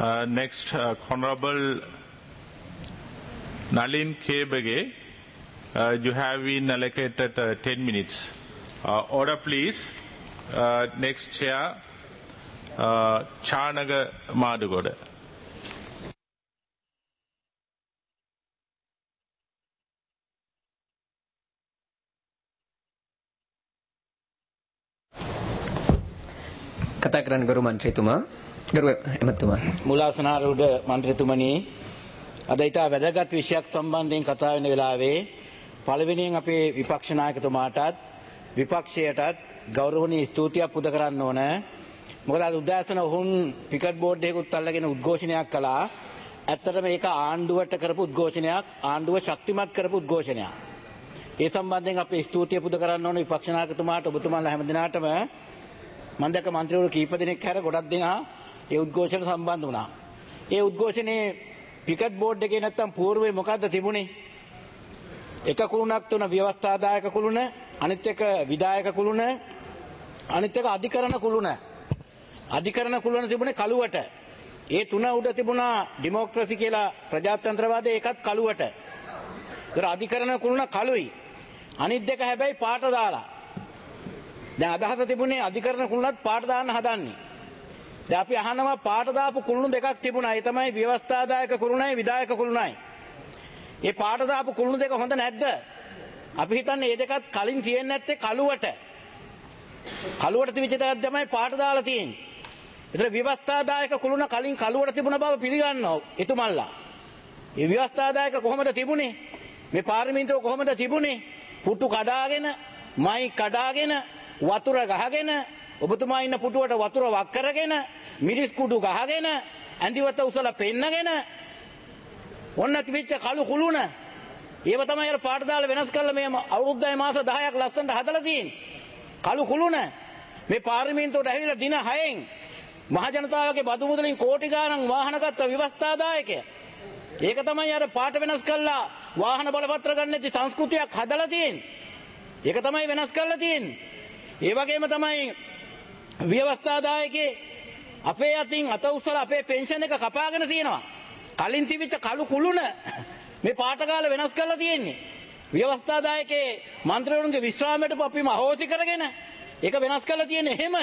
Next, Honorable Nalin Kebage, you have been allocated 10 minutes. Order, please. Next chair, Chanaga Madugoda. කතා කරන්න ගරු මන්ත්‍රීතුමා ගරු එමෙතුමා මුලාසනාරූඪ මන්ත්‍රීතුමනි අද ඉතා වැදගත් විෂයක් සම්බන්ධයෙන් කතා වෙන වෙලාවේ පළවෙනියෙන් අපේ විපක්ෂ නායකතුමාටත් විපක්ෂයටත් ගෞරවනීය ස්තුතියක් පුද කරන්න ඕන. මොකද අද උදෑසන ඔවුන් පිකට් බෝඩ් එකකුත් අල්ලගෙන උද්ඝෝෂණයක් කළා. ඇත්තටම මේක ආණ්ඩුවට කරපු උද්ඝෝෂණයක්, ආණ්ඩුව ශක්තිමත් කරපු උද්ඝෝෂණයක්. ඒ සම්බන්ධයෙන් අපි ස්තුතිය පුද කරන්න ඕන විපක්ෂ නායකතුමාට, ඔබතුමාලා හැමදිනාටම. මම දැක්ක මන්ත්‍රීවරු කීප දෙනෙක් හැර ගොඩක් දෙනා ඒ උද්ඝෝෂණයට සම්බන්ධ වුණා. ඒ උද්ඝෝෂණයේ පිකට් බෝඩ් එකේ නැත්තම් పూర్වයේ මොකද්ද තිබුණේ? එක කුළුණක් තුන ව්‍යවස්ථාදායක කුළුණ, අනිත් එක විධායක කුළුණ, අනිත් එක අධිකරණ කුළුණ. අධිකරණ කුළුණ තිබුණේ කළුවට. ඒ තුන උඩ තිබුණා ඩෙමොක්‍රසි කියලා ප්‍රජාතන්ත්‍රවාදය, ඒකත් කළුවට. ඒතර අධිකරණ කුළුණ කළුයි. අනිත් දෙක හැබැයි පාට දාලා. දැන් අදහස තිබුණේ අධිකරණ කුළුණත් පාට දාන්න හදන්නේ. දැන් අපි අහනවා පාට දාපු කුළුණු දෙකක් තිබුණා. ඒ තමයි ව්‍යවස්ථාදායක කුළුණයි විධායක කුළුණයි. මේ පාට දාපු කුළුණු දෙක හොඳ නැද්ද? අපි හිතන්නේ මේ දෙකත් කලින් තියෙන්නේ නැත්තේ කළුවට. කළුවට තිබිච්ච දෙයක් තමයි පාට දාලා තියෙන්නේ. ඒතර ව්‍යවස්ථාදායක කුළුණ කලින් කළුවට තිබුණ බව පිළිගන්නවා එතුමන්ලා. මේ ව්‍යවස්ථාදායක කොහොමද තිබුණේ? මේ පාර්ලිමේන්තුව කොහොමද තිබුණේ? පුටු කඩාගෙන, මයි කඩාගෙන, වතුර ගහගෙන, ඔබතුමා ඉන්න පුටුවට වතුර වක් කරගෙන, මිරිස් කුඩු ගහගෙන, ඇඳිවත උසලා පෙන්නගෙන ඔන්න තිබිච්ච කළු කුළුණ. ඒව තමයි අර පාට දාලා වෙනස් කරලා මේ අවුරුද්දයි මාස 10ක් ලස්සනට හදලා තියෙන්නේ. කළු කුළුණ මේ පාර්ලිමේන්තුවට ඇවිල්ලා දින 6න් මහ ජනතාවගේ බදු මුදලින් කෝටි ගාණක් වාහන ගත්ත ව්‍යවස්ථාදායකය. ඒක තමයි අර පාට වෙනස් කරලා වාහන බලපත්‍ර ගන්න නැති සංස්කෘතියක් හදලා තියෙන්නේ. ඒක තමයි වෙනස් කරලා තියෙන්නේ. ඒ වගේම තමයි ව්‍යවස්ථාදායකේ අපේ අතින් අත උස්සලා අපේ පෙන්ෂන් එක කපාගෙන තියෙනවා. කලින් තිබිච්ච කළු කුළුණ මේ පාට ගාලා වෙනස් කරලා තියෙන්නේ. ව්‍යවස්ථාදායකේ මන්ත්‍රීවරුන්ගේ විශ්‍රාමයට අපිම අහෝසි කරගෙන ඒක වෙනස් කරලා තියෙන්නේ එහෙම.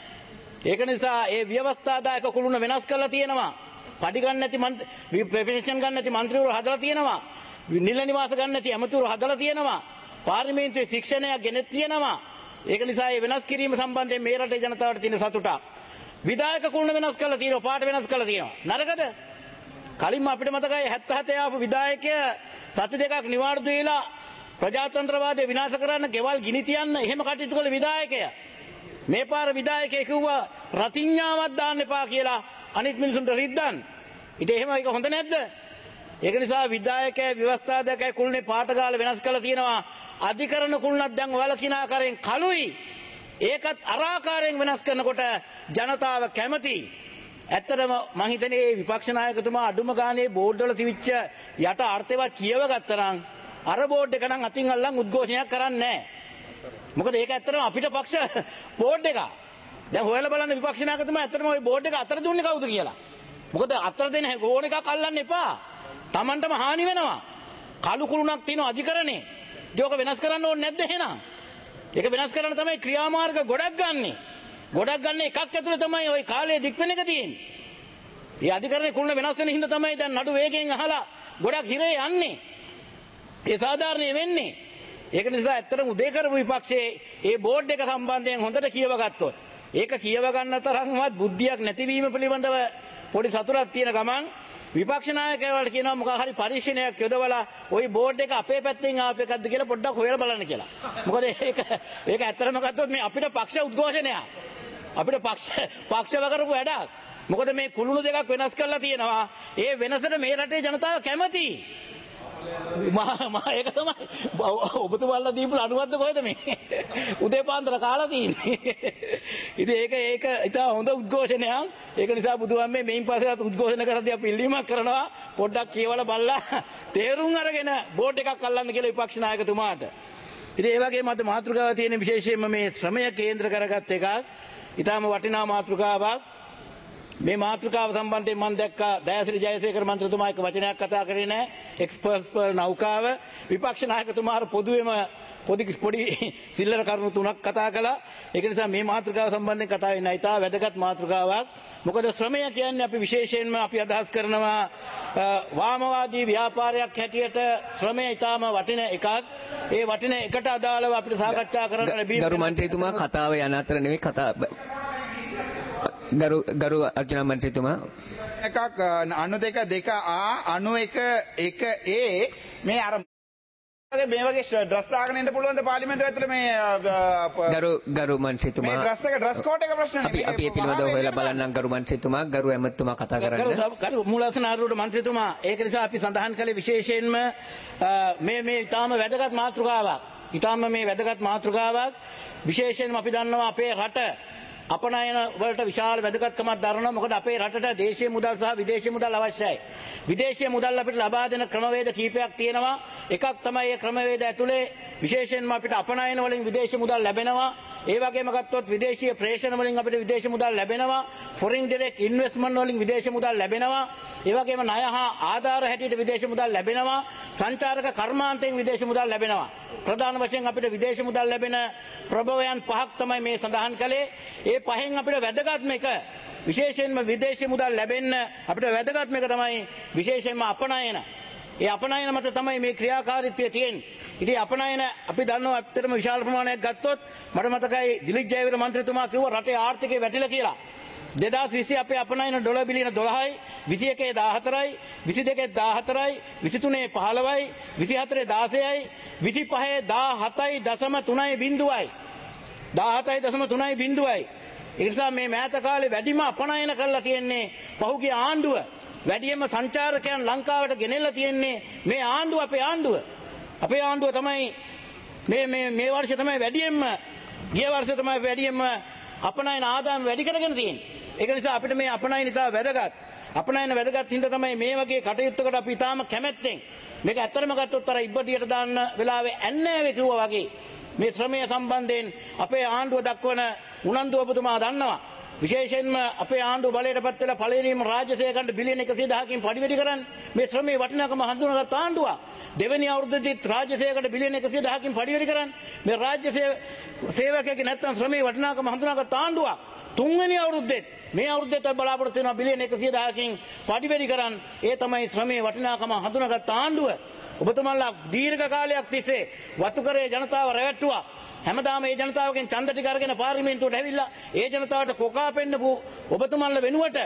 ඒක නිසා ඒ ව්‍යවස්ථාදායක කුළුණ වෙනස් කරලා තියෙනවා. පඩි ගන්න නැති පෙන්ෂන් ගන්න නැති මන්ත්‍රීවරු හදලා තියෙනවා. නිල නිවාස ගන්න නැති ඇමතිවරු හදලා තියෙනවා. පාර්ලිමේන්තුවේ ශික්ෂණයක් ගෙනෙත් තියෙනවා. ඒක නිසා මේ වෙනස් කිරීම සම්බන්ධයෙන් මේ රටේ ජනතාවට තියෙන සතුට. විධායක කුළුණ වෙනස් කරලා තියෙනවා, පාට වෙනස් කරලා තියෙනවා. නරකද? කලින්ම අපිට මතකයි 77 ආපු විධායකය සති දෙකක් නිවාඩු දීලා ප්‍රජාතන්ත්‍රවාදය විනාශ කරන්න, ගෙවල් ගිනි තියන්න එහෙම කටයුතු කළ විධායකය. මේ පාර විධායකයෙක් කිව්වා රතිඤ්ඤාවක් දාන්න එපා කියලා අනිත් මිනිසුන්ට රිද්දන්න. ඉතින් එහෙම ඒක හොඳ නැද්ද? ඒක නිසා විධායකය ව්‍යවස්ථාදායකය කුළුණේ පාට ගාලා වෙනස් කරලා තියෙනවා. අධිකරණ කුළුණක් දැන් වලකින ආකාරයෙන් කළුයි. ඒකත් අර ආකාරයෙන් වෙනස් කරනකොට ජනතාව කැමති. ඇත්තටම මම හිතන්නේ මේ විපක්ෂ නායකතුමා අඩුම ගානේ බෝඩ් වල තිබිච්ච යට අර්ථවත් කියව ගත්තා නම් අර බෝඩ් එක නම් අතින් අල්ලන් උද්ඝෝෂණයක් කරන්නේ නැහැ. මොකද ඒක ඇත්තටම අපිට පක්ෂ බෝඩ් එක. දැන් හොයලා බලන්න විපක්ෂ නායකතුමා ඇත්තටම ওই බෝඩ් එක අතර දුන්නේ කවුද කියලා. මොකද අතර දෙන ඕන එකක් අල්ලන්න එපා. Tamanටම හානි වෙනවා. කළු කුළුණක් තියෙන අධිකරණේ. ඒක වෙනස් කරන්න ඕනේ නැද්ද එහෙනම්? ඒක වෙනස් කරන්න තමයි ක්‍රියාමාර්ග ගොඩක් ගන්නෙ. ගොඩක් ගන්න එකක් ඇතුලේ තමයි ওই කාලේ දික් වෙන එක තියෙන්නේ. මේ අධිකරණේ කුළුණ වෙනස් වෙන හින්දා තමයි දැන් නඩු වේගෙන් අහලා ගොඩක් හිරේ යන්නේ. ඒ සාධාරණේ වෙන්නේ. ඒක නිසා ඇත්තටම උදේ කරපු විපක්ෂයේ මේ බෝඩ් එක සම්බන්ධයෙන් හොඳට කියව ගත්තොත්, ඒක කියව ගන්න තරම්වත් බුද්ධියක් නැතිවීම පිළිබඳව පොඩි සතුටක් තියෙන ගමන් විපක්ෂ නායකයවලට කියනවා මොකක් හරි පරීක්ෂණයක් යොදවලා ওই බෝඩ් එක අපේ පැත්තෙන් ආපු එකක්ද කියලා පොඩ්ඩක් හොයලා බලන්න කියලා. මොකද ඒක ඇත්තටම ගත්තොත් මේ අපිට පක්ෂ උද්ඝෝෂණයක්. අපිට පක්ෂව කරපු වැඩක්. මොකද මේ කුළුණු දෙකක් වෙනස් කරලා තියෙනවා. ඒ වෙනසට මේ රටේ ජනතාව කැමති. ඒක තමයි ඔබතුමාලා දීපු අනුවද්ද කොහෙද මේ උදේ පාන්දර කාලා තියෙන්නේ. ඉතින් ඒක ඉතා හොඳ උද්ඝෝෂණයක්. ඒක නිසා බුදුහාමේ මේන් පස්සේත් උද්ඝෝෂණ කරද්දී අපි ඉල්ලීමක් කරනවා පොඩ්ඩක් කියවලා බලලා තේරුම් අරගෙන බෝඩ් එකක් අල්ලන්න කියලා විපක්ෂ නායකතුමාට. ඉතින් ඒ වගේම අද මාතෘකාව තියෙන විශේෂයෙන්ම මේ ශ්‍රමය කේන්ද්‍ර කරගත් එකක්. ඊටාම වටිනා මාතෘකාවක්. මේ මාතෘකාව සම්බන්ධයෙන් මම දැක්කා දයාසිරි ජයසේකර මන්ත්‍රීතුමා එක වචනයක් කතා කරේ නැහැ. එක්ස්පර්ට්ස් පර් නෞකාව විපක්ෂ නායකතුමාට පොදුවේම පොඩි සිල්ලර කරුණු තුනක් කතා කළා. ඒක නිසා මේ මාතෘකාව සම්බන්ධයෙන් කතා වෙන්නේ නැහැ. ඉතා වැදගත් මාතෘකාවක්. මොකද ශ්‍රමය කියන්නේ අපි විශේෂයෙන්ම අපි අදහස් කරනවා වාමවාදී ව්‍යාපාරයක් හැටියට ශ්‍රමය ඉතාම වටින එකක්. ඒ වටින එකට අදාළව අපිට සාකච්ඡා කරන්න ලැබීම ගරු මන්ත්‍රීතුමා කතාව යන අතර නෙවෙයි කතා ගරු අර්ජුන මන්ත්‍රීතුමා එකක් 92.2A 91A මේ අර මේ වගේ ඩ්‍රස් දාගෙන ඉන්න පුළුවන්ද පාර්ලිමේන්තුව ඇතුලේ මේ ගරු මන්ත්‍රීතුමා මේ ඩ්‍රස් එක ඩ්‍රස් කෝඩ් එක ප්‍රශ්න නෙමෙයි අපි ඒ පිළිබඳව හොයලා බලන්නම් ගරු මන්ත්‍රීතුමා ගරු ඇමතුමා කතා කරන්න ගරු මූලසන ආරූඪ මන්ත්‍රීතුමා ඒක නිසා අපි සඳහන් කළේ විශේෂයෙන්ම මේ ඊටාම වැදගත් මාතෘකාවක් විශේෂයෙන්ම අපි දන්නවා අපේ රට අපනයන වලට විශාල වැදගත්කමක් දරනවා. මොකද අපේ රටට දේශීය මුදල් සහ විදේශීය මුදල් අවශ්‍යයි. විදේශීය මුදල් අපිට ලබා දෙන ක්‍රමවේද කීපයක් තියෙනවා. එකක් තමයි මේ ක්‍රමවේද ඇතුලේ විශේෂයෙන්ම අපිට අපනයන වලින් විදේශීය මුදල් ලැබෙනවා. ඒ වගේම ගත්තොත් විදේශීය ප්‍රේෂණ වලින් අපිට විදේශීය මුදල් ලැබෙනවා. ෆොරින් ඩිරෙක්ට් ඉන්වෙස්ට්මන්ට් වලින් විදේශීය මුදල් ලැබෙනවා. ඒ වගේම ණය හා ආධාර හැටියට විදේශීය මුදල් ලැබෙනවා. සංචාරක කර්මාන්තයෙන් විදේශීය මුදල් ලැබෙනවා. ප්‍රධාන වශයෙන් අපිට විදේශීය මුදල් ලැබෙන ප්‍රභවයන් පහක් තමයි මේ සඳහන් කළේ. ඒ පහෙන් අපිට වැදගත්ම එක විශේෂයෙන්ම විදේශීය මුදල් ලැබෙන්න අපිට වැදගත්ම එක තමයි විශේෂයෙන්ම අපනයන. ඒ අපනයන මත තමයි මේ ක්‍රියාකාරීත්වය තියෙන්නේ. ඉතින් අපනයන අපි දන්නවා ඇත්තටම විශාල ප්‍රමාණයක් ගත්තොත් මට මතකයි දිලිත් ජයවීර මන්ත්‍රීතුමා කිව්වා රටේ ආර්ථිකය වැටිලා කියලා. 2020 අපේ අපනයන ඩොලර් බිලියන 12යි 21 14යි 22 14යි 23 15යි 24 16යි 25 17.3යි බිඳුවයි 17.3යි බිඳුවයි. ඒ නිසා මේ මෑත කාලේ වැඩිම අපනයන කරලා තියෙන්නේ පහුගිය ආණ්ඩුව. වැඩිම සංචාරකයන් ලංකාවට ගෙනෙලා තියෙන්නේ මේ ආණ්ඩුව අපේ ආණ්ඩුව. අපේ ආණ්ඩුව තමයි මේ වර්ෂේ තමයි වැඩියෙන්ම ගිය වර්ෂේ තමයි වැඩියෙන්ම අපනයන ආදායම වැඩි කරගෙන තියෙන්නේ. ඒක නිසා අපිට මේ අපනයන ඉතාල වැදගත්. අපනයන වැදගත් හින්දා තමයි මේ වගේ කටයුත්තකට අපි ඉතාම කැමැත්තෙන් මේක ඇත්තටම ගත්තොත් අර ඉබ්බඩියට දාන්න වෙලාවේ ඇන්නෑවේ කිව්වා වගේ මේ ශ්‍රමය සම්බන්ධයෙන් අපේ ආණ්ඩුව දක්වන උනන්දුව ඔබතුමා දන්නවා. විශේෂයෙන්ම අපේ ආණ්ඩුව බලයට පත් වෙලා පළවෙනිම රාජ්‍ය සේවකයන්ට බිලියන 110කින් පරිවැඩි කරන්නේ මේ ශ්‍රමයේ වටිනාකම හඳුනාගත් ආණ්ඩුව. දෙවෙනි අවුරුද්දේදී රාජ්‍ය සේවකයන්ට බිලියන 110කින් පරිවැඩි කරන්නේ මේ රාජ්‍ය සේවකයෙක් නැත්තම් ශ්‍රමයේ වටිනාකම හඳුනාගත් ආණ්ඩුව. තුන්වෙනි අවුරුද්දේ මේ අවුරුද්දේත් බලාපොරොත්තු වෙනවා බිලියන 110කින් පරිවැඩි කරන්නේ. ඒ තමයි ශ්‍රමයේ වටිනාකම හඳුනාගත් ආණ්ඩුව. ඔබතුමාලා දීර්ඝ කාලයක් තිස්සේ වතුකරේ ජනතාව රැවට්ටුවා. හැමදාම මේ ජනතාවගෙන් ඡන්ද ටික අරගෙන පාර්ලිමේන්තුවට ඇවිල්ලා ඒ ජනතාවට කොකා පෙන්නපු ඔබතුමාලා වෙනුවට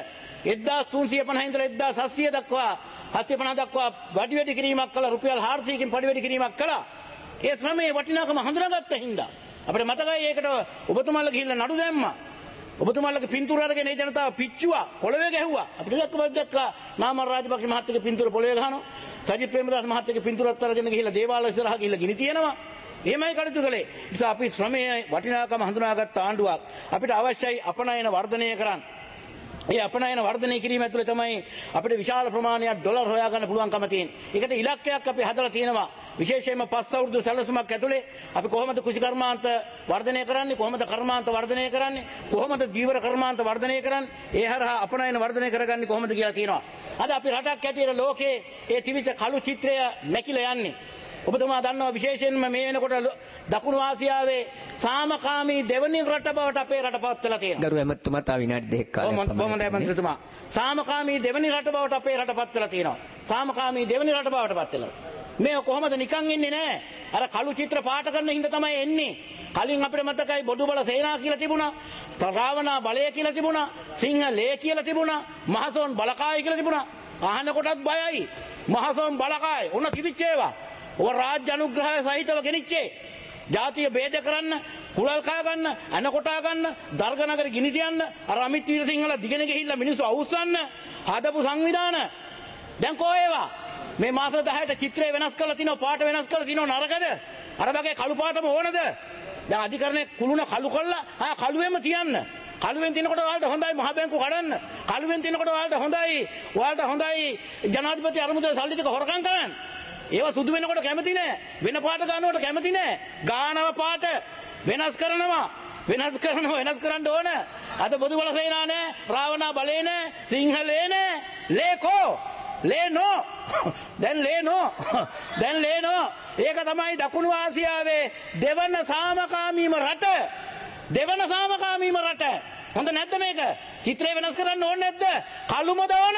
1350 ඉඳලා 1700 දක්වා 750 දක්වා වැඩි කිරීමක් කළා. රුපියල් 400කින් වැඩි කිරීමක් කළා. ඒ ශ්‍රමයේ වටිනාකම හඳුනාගත්ත හින්දා අපිට මතකයි ඒකට ඔබතුමාලා ගිහිල්ලා නඩු දැම්මා. ඔබතුමාලගේ පින්තූර අරගෙන ඒ ජනතාව පිච්චුවා, පොළවේ ගැහුවා. අපිට දැක්කා නාමල් රාජපක්ෂ මහත්තයාගේ පින්තූර පොළවේ ගහනවා. සජිත් ප්‍රේමදාස මහත්තයාගේ පින්තූරත් අරගෙන ගිහිල්ලා දේවාලය ඉස්සරහා ගිහිල්ලා ගිනි තියනවා. එහෙමයි කටයුතු කළේ. නිසා අපි ශ්‍රමයේ වටිනාකම හඳුනාගත් ආණ්ඩුවක්. අපිට අවශ්‍යයි අපනයන වර්ධනය කරන්න. ඒ අපනයන වර්ධනය කිරීම ඇතුළේ තමයි අපිට විශාල ප්‍රමාණයක් ඩොලර් හොයාගන්න පුළුවන්කම තියෙන්නේ. ඒකට ඉලක්කයක් අපි හදලා තියෙනවා. විශේෂයෙන්ම 5 අවුරුදු සැලසුමක් ඇතුලේ අපි කොහොමද කෘෂි කර්මාන්ත වර්ධනය කරන්නේ, කොහොමද කර්මාන්ත වර්ධනය කරන්නේ, කොහොමද ජීවර කර්මාන්ත වර්ධනය කරන්නේ, ඒ හරහා අපනයන වර්ධනය කරගන්නේ කොහොමද කියලා තියෙනවා. අද අපි රටක් ඇටියට ලෝකේ ඒ තිබිච්ච කළු චිත්‍රය මැකිලා යන්නේ. ඔබතුමා දන්නවා විශේෂයෙන්ම මේ වෙනකොට දකුණු ආසියාවේ සාමකාමී දෙවනි රට බවට අපේ රට පත් වෙලා තියෙනවා. ගරු ඇමතුමා තා විනාඩි 2ක් කාලයක් බොහොමයි මන්ත්‍රීතුමා. සාමකාමී දෙවනි රට බවට අපේ රට පත් වෙලා තියෙනවා. සාමකාමී දෙවනි රට බවට පත් වෙලා. මේ කොහොමද නිකන් ඉන්නේ නැහැ. අර කළු චිත්‍ර පාට කරන හින්දා තමයි එන්නේ. කලින් අපිට මතකයි බොදු බල සේනා කියලා තිබුණා. රාවණා බලය කියලා තිබුණා. සිංහලේ කියලා තිබුණා. මහසොන් බලකාය කියලා තිබුණා. අහන කොටත් බයයි. මහසොන් බලකාය උන කිවිච්ච ඒවා. ඔය රාජ්‍ය අනුග්‍රහය සහිතව ගෙනිච්චේ. ජාතිය ભેද කරන්න, කුලල් කා ගන්න, අන කොටා ගන්න, දර්ගනගර ගිනි තියන්න, අර අමිත් වීරසිංහල දිගන ගිහිල්ලා මිනිස්සු අවුස්සන්න හදපු සංවිධාන. දැන් කො ඒවා? මේ මාස 10ට චිත්‍රය වෙනස් කරලා තිනව, පාට වෙනස් කරලා තිනව නරකද? අර වගේ කළු පාටම ඕනද? දැන් අධිකරණේ කුළුණ කළු කළා කළුවෙම තියන්න. කළුවෙන් තිනකොට ඔයාලට හොඳයි මහ බැංකු කඩන්න. කළුවෙන් තිනකොට ඔයාලට හොඳයි ජනාධිපති අරමුදල සල්ලි ටික හොරකම් කරන්න. ඒවා සුදු වෙනකොට කැමති නෑ. වෙන පාට ගන්නකොට කැමති නෑ. ගානව පාට වෙනස් කරනවා. වෙනස් කරන්න ඕන. අද බොදු බල සේනා නෑ, රාවණා බලේ නෑ, සිංහලේ නෑ. ලේකෝ ලේනෝ දැන් ලේනෝ ඒක තමයි දකුණු ආසියාවේ දෙවන සාමකාමීම රට. හොඳ නැද්ද මේක? චිත්‍රය වෙනස් කරන්න ඕනේ නැද්ද? කළුම දවන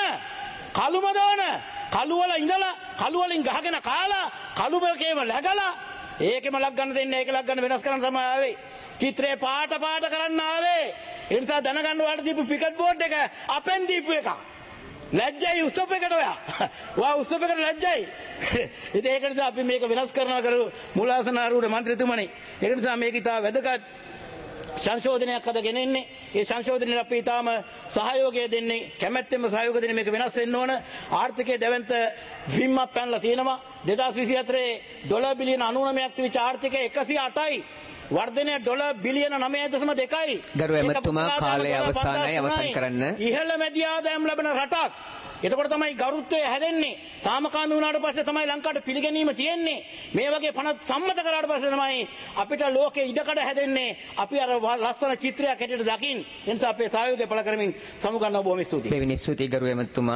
කළු වල ඉඳලා කළු වලින් ගහගෙන කාලා කළුමකේම läගලා ඒකෙම ලක් ගන්න දෙන්නේ, ඒක ලක් ගන්න වෙනස් කරන්න තමයි ආවේ. චිත්‍රේ පාට කරන්න ආවේ. ඒ නිසා දැනගන්න ඔයාලට දීපු පිකට් බෝඩ් එක අපෙන් දීපු එක. ලැජ්ජයි උත්සව එකට ඔයා උත්සව එකට ලැජ්ජයි. ඉතින් ඒක නිසා අපි මේක වෙනස් කරනවා කරු මුලාසන ආරූඪ මන්ත්‍රීතුමනි. ඒක නිසා මේක ඉතා වැදගත් සංශෝධනයක් අද ගෙනෙන්නේ. ඒ සංශෝධනයේ අපි ඊටාම සහයෝගය දෙන්නේ, කැමැත්තෙන්ම සහයෝගය දෙන්නේ. මේක වෙනස් වෙන්න ඕන. ආර්ථිකයේ දැවැන්ත විම්මක් පැනලා තියෙනවා. 2024 ඩොලර් බිලියන 99ක් තිබිච්ච ආර්ථිකය 108යි. වර්ධනය ඩොලර් බිලියන 9.2යි. ගරු ඇමතුමා කාලය අවසానයි, අවසන් කරන්න. ඉහළ මැදි ආදායම් ලැබෙන රටක්. එතකොට තමයි ගරුත්වය හැදෙන්නේ. සාමකාමී වුණාට පස්සේ තමයි ලංකාවට පිළිගැනීම තියෙන්නේ. මේ වගේ පනත් සම්මත කරාට පස්සේ තමයි අපිට ලෝකේ ඉඩකඩ හැදෙන්නේ. අපි අර ලස්සන චිත්‍රයක් හැටියට දකින්න. ඒ නිසා අපේ සහයෝගය පළ කරමින් සමුගන්නවා. බොහොම ස්තුතියි. දෙවෙනි ස්තුතියි ගරු ඇමතුමා.